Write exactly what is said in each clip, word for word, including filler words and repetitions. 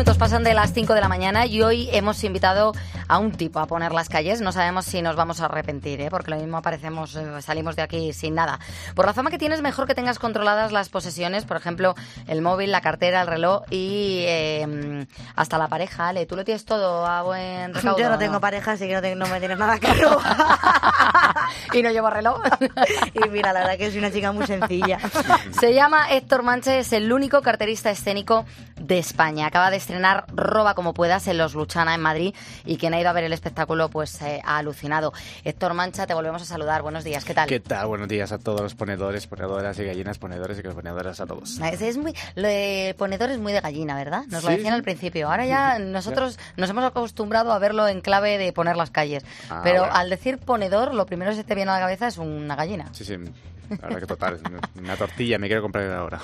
minutos pasan de las cinco de la mañana y hoy hemos invitado a un tipo a poner las calles. No sabemos si nos vamos a arrepentir, ¿eh? Porque lo mismo aparecemos, eh, salimos de aquí sin nada. Por la fama que tienes, mejor que tengas controladas las posesiones, por ejemplo, el móvil, la cartera, el reloj y eh, hasta la pareja. Ale, ¿tú lo tienes todo a buen recaudo? Yo no tengo ¿no? pareja, así que no, tengo, no me tienes nada claro. ¿Y no llevo reloj? Y mira, la verdad que soy una chica muy sencilla. Se llama Héctor Mancha, es el único carterista escénico de España. Acaba de estrenar Roba como puedas en Los Luchana en Madrid y quien ha ido a ver el espectáculo pues eh, ha alucinado. Héctor Mancha, te volvemos a saludar. Buenos días, ¿qué tal? ¿Qué tal? Buenos días a todos los ponedores, ponedoras y gallinas, ponedores y ponedoras a todos. Es, es muy, lo de ponedor es muy de gallina, ¿verdad? Nos lo Sí, decían sí. al principio. Ahora ya nosotros nos hemos acostumbrado a verlo en clave de poner las calles. Ah, Pero bueno. al decir ponedor, lo primero que se te viene a la cabeza es una gallina. Sí, sí, la verdad que total. Una tortilla me quiero comprar ahora.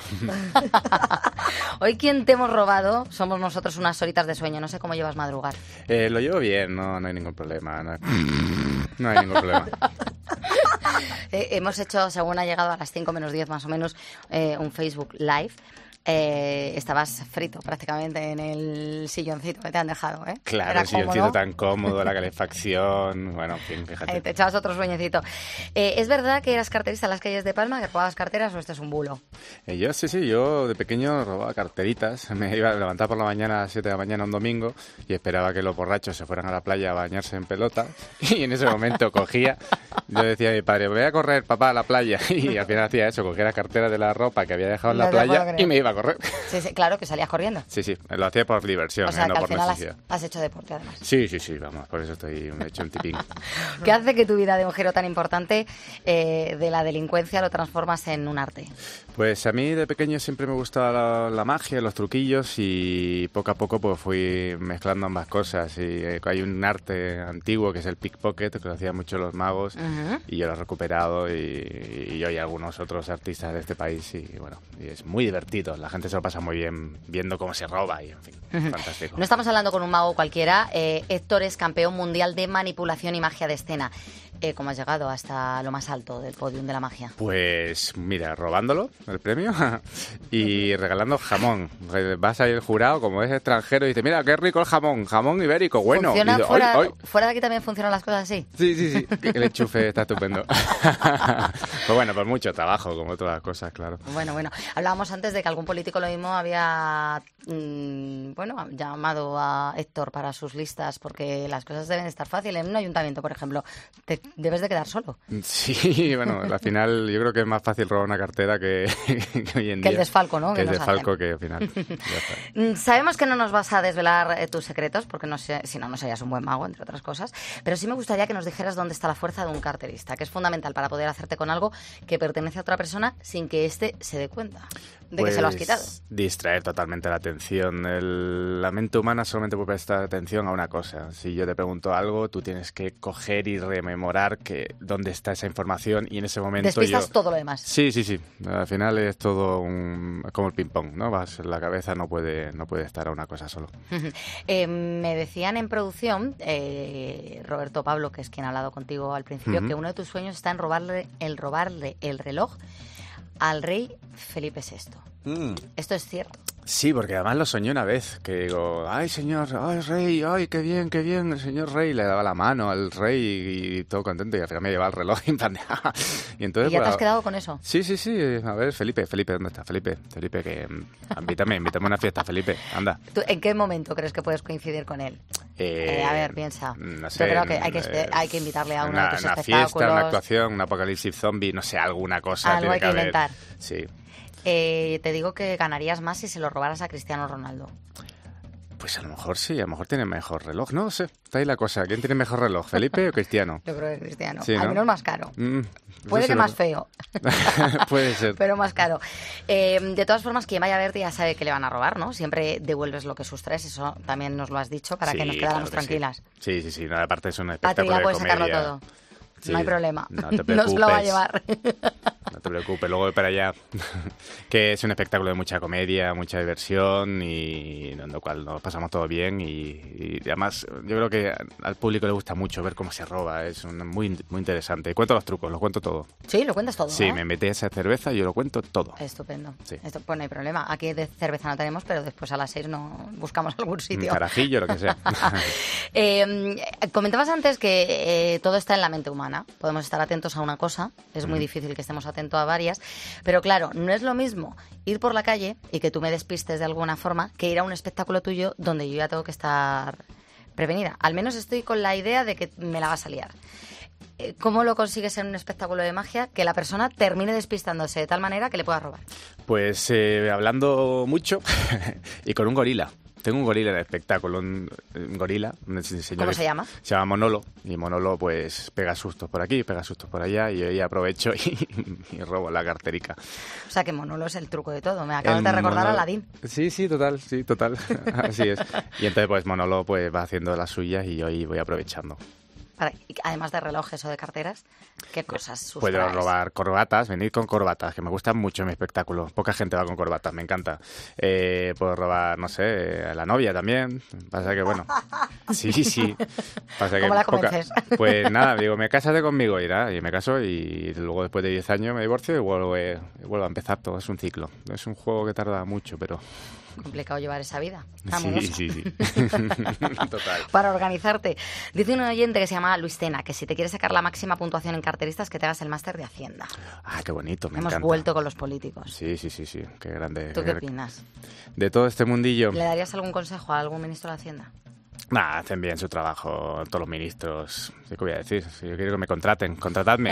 Hoy quien te hemos robado somos nosotros unas horitas de sueño. No sé cómo llevas madrugar. Eh, lo llevo bien, no, no hay ningún problema. No hay, no hay ningún problema. Eh, hemos hecho, según ha llegado a las cinco menos diez más o menos, eh, un Facebook Live. Eh, estabas frito prácticamente en el silloncito que te han dejado, ¿eh? Claro, Era el silloncito cómodo. tan cómodo, la calefacción, bueno, en fin, fíjate. Eh, te echabas otro sueñecito. Eh, ¿Es verdad que eras carterista en las calles de Palma, que robabas carteras o este es un bulo? Eh, yo, sí, sí, yo de pequeño robaba carteritas, me iba a levantar por la mañana a las siete de la mañana un domingo y esperaba que los borrachos se fueran a la playa a bañarse en pelota y en ese momento cogía, yo decía a mi padre, voy a correr, papá, a la playa, y al final hacía eso, cogía la cartera de la ropa que había dejado en la No te lo puedo playa creer. y me iba a correr. Sí, sí, claro, que salías corriendo. Sí, sí, lo hacía por diversión, O sea, eh, no que al por final has, necesidad. has hecho deporte, además. Sí, sí, sí, vamos, por eso estoy me he hecho un tipín. ¿Qué hace que tu vida de un giro tan importante eh, de la delincuencia lo transformas en un arte? Pues a mí de pequeño siempre me gustaba la, la magia, los truquillos y poco a poco pues fui mezclando ambas cosas. Y eh, hay un arte antiguo que es el pickpocket, que lo hacían mucho los magos, Uh-huh. y yo lo he recuperado y, y yo y algunos otros artistas de este país y bueno, y es muy divertido, la gente se lo pasa muy bien viendo cómo se roba y en fin, Ujú. fantástico. No estamos hablando con un mago cualquiera. Eh, Héctor es campeón mundial de manipulación y magia de escena. Eh, ¿Cómo has llegado hasta lo más alto del podium de la magia? Pues mira, robándolo, el premio, y regalando jamón. Vas ahí el jurado, como es extranjero, y dice, mira, qué rico el jamón, jamón ibérico, bueno. ¿Funciona Y dice, fuera, "Ay, ay". fuera de aquí también funcionan las cosas así? Sí, sí, sí, que el enchufe está estupendo. Pues bueno, por mucho trabajo, como todas las cosas, claro. Bueno, bueno. Hablábamos antes de que algún político lo mismo había mmm, bueno, llamado a Héctor para sus listas porque las cosas deben estar fáciles. En un ayuntamiento, por ejemplo, te debes de quedar solo. Sí, bueno, al final yo creo que es más fácil robar una cartera que, que hoy en Que día. el desfalco, ¿no? Que Que el nos desfalco hacen. que al final. Ya está. Mm, Sabemos que no nos vas a desvelar eh, tus secretos, porque no sé, si no, no serías un buen mago, entre otras cosas, pero sí me gustaría que nos dijeras dónde está la fuerza de un carterista, que es fundamental para poder hacerte con algo que pertenece a otra persona sin que éste se dé cuenta de que se lo has Pues, quitado. distraer totalmente la atención. El- la mente humana solamente puede prestar atención a una cosa. Si yo te pregunto algo, tú tienes que coger y rememorar que dónde está esa información y en ese momento Despistas yo... todo lo demás. Sí, sí, sí. Al final es todo un... como el ping-pong, ¿no? Vas, la cabeza no puede, no puede estar a una cosa solo. Eh, me decían en producción, eh, Roberto Pablo, que es quien ha hablado contigo al principio, Ujú. que uno de tus sueños está en robarle el, robarle el reloj al rey Felipe sexto. ¿Esto es cierto? Sí, porque además lo soñé una vez, que digo, ay señor, ay rey, ay qué bien, qué bien, el señor rey, le daba la mano al rey y, y todo contento y al final me llevaba el reloj y en plan de, "Ah". Y entonces ¿Y ya te pues, has quedado con eso? Sí, sí, sí, a ver, Felipe, Felipe, ¿dónde está? Felipe, Felipe, que mm, invítame, invítame a una fiesta, Felipe, anda. ¿Tú, ¿En qué momento crees que puedes coincidir con él? Eh, Eh, a ver, piensa. No sé. Yo creo que hay que, eh, hay que invitarle a uno una, de tus una espectáculos. fiesta, una actuación, un apocalipsis zombie, no sé, alguna cosa. Algo tiene hay que haber. inventar. Sí. Eh, te digo que ganarías más si se lo robaras a Cristiano Ronaldo. Pues a lo mejor sí, a lo mejor tiene mejor reloj. No sé, está ahí la cosa. ¿Quién tiene mejor reloj, Felipe o Cristiano? Yo creo que Cristiano. Sí, Al ¿no? menos más caro. Mm, Puede eso que sí más lo- feo, Puede ser. pero más caro. Eh, de todas formas, quien vaya a verte ya sabe que le van a robar, ¿no? Siempre devuelves lo que sustraes, eso también nos lo has dicho, para Sí, que nos quedáramos claro que tranquilas. Sí, sí, sí. No, aparte es un A ti espectáculo ya de puedes sacarlo comedia. todo. Sí, No hay problema. No te No se lo va a preocupes. llevar. No no te preocupes. Luego para allá, que es un espectáculo de mucha comedia, mucha diversión y en lo cual nos pasamos todo bien y, y además yo creo que al público le gusta mucho ver cómo se roba, es un, muy, muy interesante. Cuento los trucos, lo cuento todo. Sí, lo cuentas todo. Sí, ¿eh? me metí esa cerveza y yo lo cuento todo. Estupendo. Sí. Esto, pues no hay problema. Aquí de cerveza no tenemos, pero después a las seis no buscamos algún sitio. Un carajillo, lo que sea. eh, comentabas antes que eh, todo está en la mente humana. Podemos estar atentos a una cosa, es muy mm. difícil que estemos atentos a varias, pero claro, no es lo mismo ir por la calle y que tú me despistes de alguna forma que ir a un espectáculo tuyo donde yo ya tengo que estar prevenida. Al menos estoy con la idea de que me la vas a liar. ¿Cómo lo consigues en un espectáculo de magia que la persona termine despistándose de tal manera que le pueda robar? Pues eh, hablando mucho y con un gorila. Tengo un gorila en el espectáculo, un, un gorila. Un señor ¿Cómo se llama? Se llama Monolo. Y Monolo pues pega sustos por aquí, pega sustos por allá y yo ya aprovecho y, y robo la carterica. O sea que Monolo es el truco de todo. Me acabas el de recordar Monolo... a Aladín. Sí, sí, total, sí, total. Así es. Y entonces pues Monolo pues va haciendo las suyas y yo ahí voy aprovechando. Para, además de relojes o de carteras, ¿qué cosas sustraes? Puedo robar corbatas, venir con corbatas, que me gustan mucho en mi espectáculo. Poca gente va con corbatas, me encanta. Eh, puedo robar, no sé, a la novia también. Pasa que, bueno, sí, sí. Pasa ¿Cómo que la poca... convences? Pues nada, digo, me cásate conmigo, irá. Y me caso y luego después de diez años me divorcio y vuelvo, eh, vuelvo a empezar todo. Es un ciclo. Es un juego que tarda mucho, pero... complicado llevar esa vida. Sí, sí, sí. Total. Para organizarte. Dice un oyente que se llama Luis Tena que si te quieres sacar la máxima puntuación en carteristas que te hagas el máster de Hacienda. Ah, qué bonito, me Hemos encanta. vuelto con los políticos. Sí, sí, sí, sí. Qué grande. ¿Tú qué opinas? De todo este mundillo. ¿Le darías algún consejo a algún ministro de Hacienda? Nah, hacen bien su trabajo todos los ministros. ¿Qué voy a decir? Si yo quiero que me contraten, contratadme.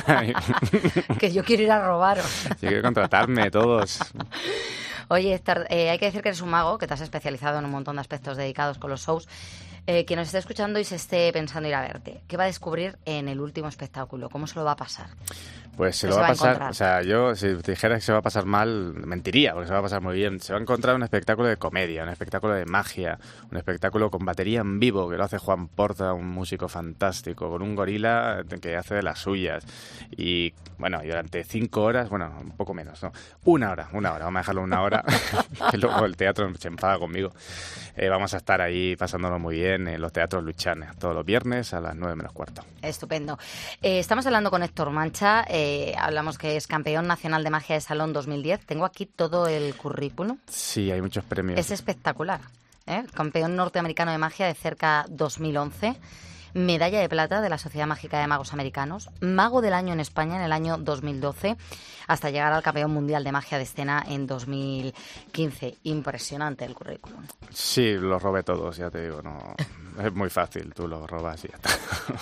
Que yo quiero ir a robaros. Yo quiero contratarme todos. Oye, Héctor, eh, hay que decir que eres un mago, que te has especializado en un montón de aspectos dedicados con los shows. Eh, quien nos esté escuchando y se esté pensando ir a verte, ¿qué va a descubrir en el último espectáculo? ¿Cómo se lo va a pasar? Pues se ¿Qué lo se va a va a pasar, encontrar? o sea, yo si te dijera que se va a pasar mal, mentiría, porque se va a pasar muy bien. Se va a encontrar un espectáculo de comedia, un espectáculo de magia, un espectáculo con batería en vivo, que lo hace Juan Porta, un músico fantástico, con un gorila que hace de las suyas. Y bueno, y durante cinco horas, bueno, un poco menos, ¿no? Una hora, una hora, vamos a dejarlo una hora, que luego el teatro se enfada conmigo. Eh, vamos a estar ahí pasándolo muy bien en los teatros Luchanes, todos los viernes a las nueve menos cuarto. Estupendo. Eh, estamos hablando con Héctor Mancha, eh, hablamos que es campeón nacional de magia de salón dos mil diez. Tengo aquí todo el currículum. Sí, hay muchos premios. Es espectacular. ¿eh? Campeón norteamericano de magia de cerca dos mil once. Medalla de plata de la Sociedad Mágica de Magos Americanos, mago del año en España en el año dos mil doce, hasta llegar al campeón mundial de magia de escena en dos mil quince. Impresionante el currículum. Sí, los robé todos, ya te digo, no es muy fácil, tú los robas y ya está.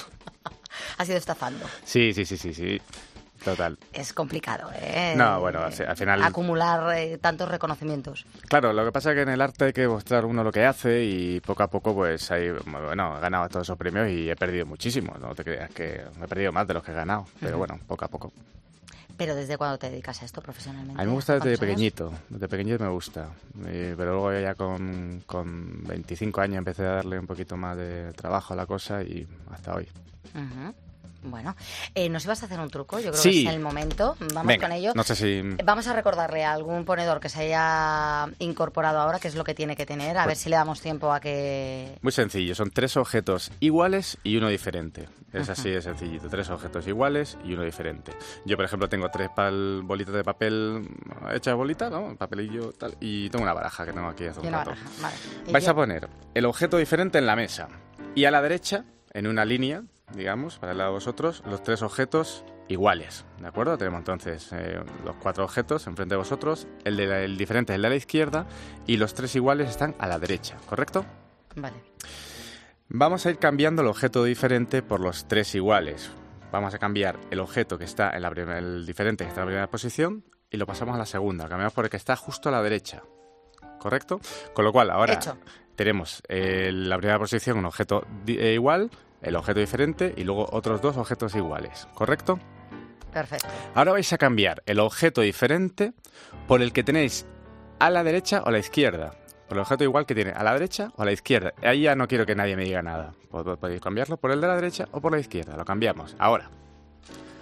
Has ido estafando. Sí, sí, sí, sí, sí. Total. Es complicado, ¿eh? No, bueno, al final... acumular eh, tantos reconocimientos. Claro, lo que pasa es que en el arte hay que mostrar uno lo que hace y poco a poco, pues, ahí, bueno, he ganado todos esos premios y he perdido muchísimo. No te creas que he perdido más de los que he ganado, pero bueno, poco a poco. ¿Pero desde cuándo te dedicas a esto profesionalmente? A mí me gusta desde ¿Cuántos pequeñito, años? desde pequeñito me gusta. Eh, pero luego ya con, con veinticinco años empecé a darle un poquito más de trabajo a la cosa y hasta hoy. Uh-huh. Bueno, eh, ¿nos ibas a hacer un truco? Yo creo Sí. que es el momento. Vamos Venga, con ello. no sé si... Vamos a recordarle a algún ponedor que se haya incorporado ahora qué es lo que tiene que tener, a Pues- ver si le damos tiempo a que... Muy sencillo, son tres objetos iguales y uno diferente. Es así de sencillito, tres objetos iguales y uno diferente. Yo, por ejemplo, tengo tres pal bolitas de papel hechas bolita, ¿no? Papelillo tal, y tengo una baraja que tengo aquí hace y un una rato. baraja. Vale. ¿Y Vais qué? a poner el objeto diferente en la mesa y a la derecha, en una línea, digamos, para el lado de vosotros, los tres objetos iguales, ¿de acuerdo? Tenemos entonces eh, los cuatro objetos enfrente de vosotros, el, de la- el diferente es el de la izquierda y los tres iguales están a la derecha, ¿correcto? Vale. Vamos a ir cambiando el objeto diferente por los tres iguales. Vamos a cambiar el objeto que está en la primera, el diferente que está en la primera posición y lo pasamos a la segunda. Lo cambiamos por el que está justo a la derecha, ¿correcto? Con lo cual ahora Hecho. tenemos eh, en la primera posición un objeto di- eh, igual, el objeto diferente y luego otros dos objetos iguales, ¿correcto? Perfecto. Ahora vais a cambiar el objeto diferente por el que tenéis a la derecha o a la izquierda. Por el objeto igual que tiene a la derecha o a la izquierda. Ahí ya no quiero que nadie me diga nada. Pod- Podéis cambiarlo por el de la derecha o por la izquierda. Lo cambiamos. Ahora.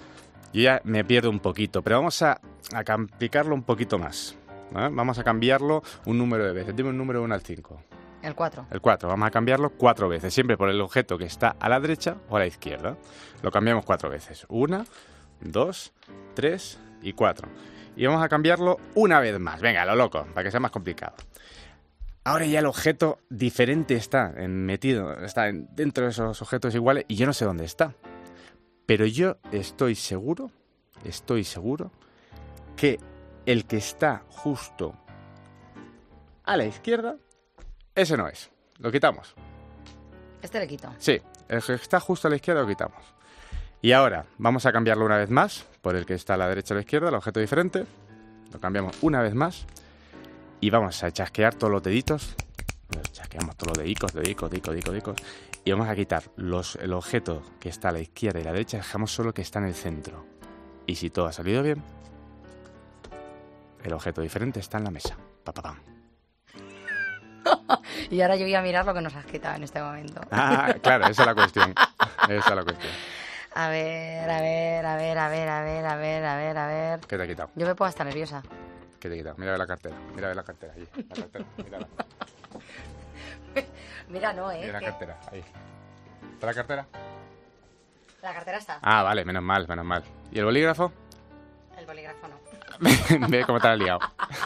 yo ya me pierdo un poquito, pero vamos a, a complicarlo un poquito más. ¿eh? Vamos a cambiarlo un número de veces. Dime un número uno al cinco. El cuatro. El cuatro. Vamos a cambiarlo cuatro veces, siempre por el objeto que está a la derecha o a la izquierda. Lo cambiamos cuatro veces. Una, dos, tres y cuatro. Y vamos a cambiarlo una vez más. Venga, lo loco, para que sea más complicado. Ahora ya el objeto diferente está en, metido, está en, dentro de esos objetos iguales y yo no sé dónde está. Pero yo estoy seguro, estoy seguro que el que está justo a la izquierda, ese no es. Lo quitamos. Este le quito. Sí, el que está justo a la izquierda lo quitamos. Y ahora vamos a cambiarlo una vez más por el que está a la derecha o a la izquierda, el objeto diferente. Lo cambiamos una vez más y vamos a chasquear todos los deditos. Chasqueamos todos los dedicos, dedicos, dedicos, dedicos, dedicos. Y vamos a quitar los, el objeto que está a la izquierda y la derecha, dejamos solo el que está en el centro. Y si todo ha salido bien, el objeto diferente está en la mesa. Pa, pa, pam. Y ahora yo voy a mirar lo que nos has quitado en este momento. Ah, claro, esa es la cuestión. Esa es la cuestión. A ver, a ver, a ver, a ver, a ver, a ver, a ver, a ver. ¿Qué te ha quitado? Yo me pongo hasta nerviosa. ¿Qué te ha quitado? Mira la cartera. Mira la cartera. Allí. La cartera. Mírala. Mira, no, ¿eh? Mira la que- cartera. Ahí. ¿Está la cartera? La cartera está. Ah, vale, menos mal, menos mal. ¿Y el bolígrafo? El bolígrafo no. Ve cómo te has liado.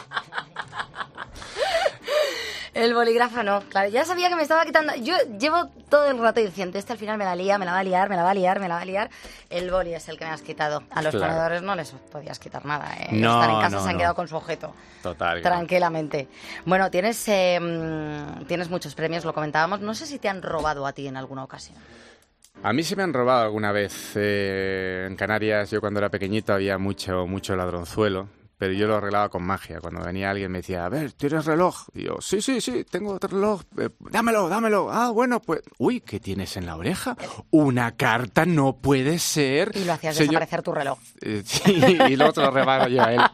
El bolígrafo no, claro, ya sabía que me estaba quitando. Yo llevo todo el rato diciendo, este al final me la lía, me la va a liar, me la va a liar, me la va a liar. El boli es el que me has quitado. A los Claro. ponedores no les podías quitar nada, ¿eh? No, Están en casa, no, se han no. quedado con su objeto. Total. que no. Tranquilamente. Bueno, tienes, eh, mm, tienes muchos premios, lo comentábamos. No sé si te han robado a ti en alguna ocasión. A mí se me han robado alguna vez. Eh, en Canarias, yo cuando era pequeñito había mucho, mucho ladronzuelo, pero yo lo arreglaba con magia. Cuando venía alguien me decía, a ver, ¿tienes reloj? Y yo, sí, sí, sí, tengo reloj. Eh, dámelo, dámelo. Ah, bueno, pues... Uy, ¿qué tienes en la oreja? Una carta, no puede ser. Y lo hacías Señor- desaparecer tu reloj. Eh, sí, y luego te lo regalo yo a él.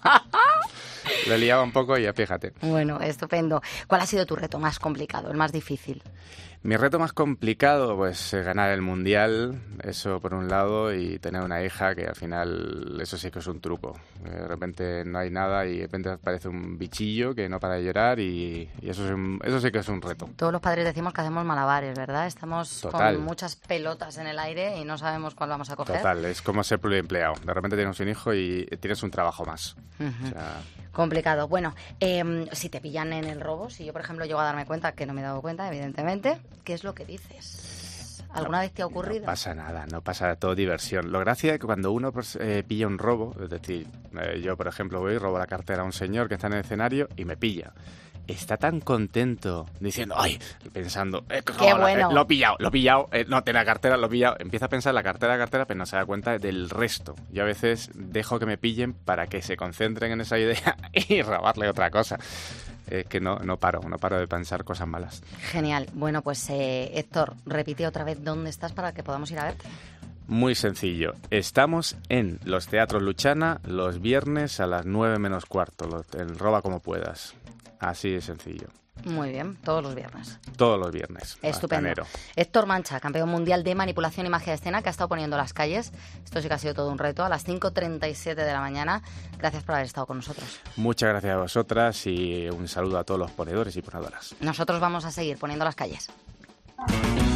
Lo liaba un poco y ya fíjate. Bueno, estupendo. ¿Cuál ha sido tu reto más complicado, el más difícil? Mi reto más complicado, pues eh, ganar el mundial, eso por un lado, y tener una hija que al final, eso sí que es un truco. Eh, De repente no hay nada y de repente aparece un bichillo que no para de llorar y, y eso, es un- eso sí que es un reto. Todos los padres decimos que hacemos malabares, ¿verdad? Estamos Total. con muchas pelotas en el aire y no sabemos cuál vamos a coger. Total, es como ser pluriempleado. De repente tienes un hijo y tienes un trabajo más. Ujú. O sea, Complicado. Bueno, eh, si te pillan en el robo, si yo, por ejemplo, llego a darme cuenta, que no me he dado cuenta, evidentemente, ¿qué es lo que dices? ¿Alguna vez te ha ocurrido? no pasa nada, no pasa todo diversión. Lo gracia es que cuando uno pues, eh, pilla un robo, es decir, eh, yo por ejemplo voy y robo la cartera a un señor que está en el escenario y me pilla. Está tan contento diciendo, ay, pensando, eh, que Qué robo la- bueno. eh, lo he pillado, lo he pillado, eh, no tenía cartera, lo he pillado. Empieza a pensar la cartera, la cartera, pero no se da cuenta del resto. Yo a veces dejo que me pillen para que se concentren en esa idea y robarle otra cosa. Es que no, no paro, no paro de pensar cosas malas. Genial. Bueno, pues eh, Héctor, repite otra vez dónde estás para que podamos ir a verte. Muy sencillo. Estamos en los Teatros Luchana los viernes a las nueve menos cuarto, lo- el Roba Como Puedas. Así de sencillo. Muy bien, todos los viernes. Todos los viernes. hasta Estupendo. enero. Héctor Mancha, campeón mundial de manipulación y magia de escena, que ha estado poniendo las calles. Esto sí que ha sido todo un reto. A las cinco treinta y siete de la mañana. Gracias por haber estado con nosotros. Muchas gracias a vosotras y un saludo a todos los ponedores y ponedoras. Nosotros vamos a seguir poniendo las calles.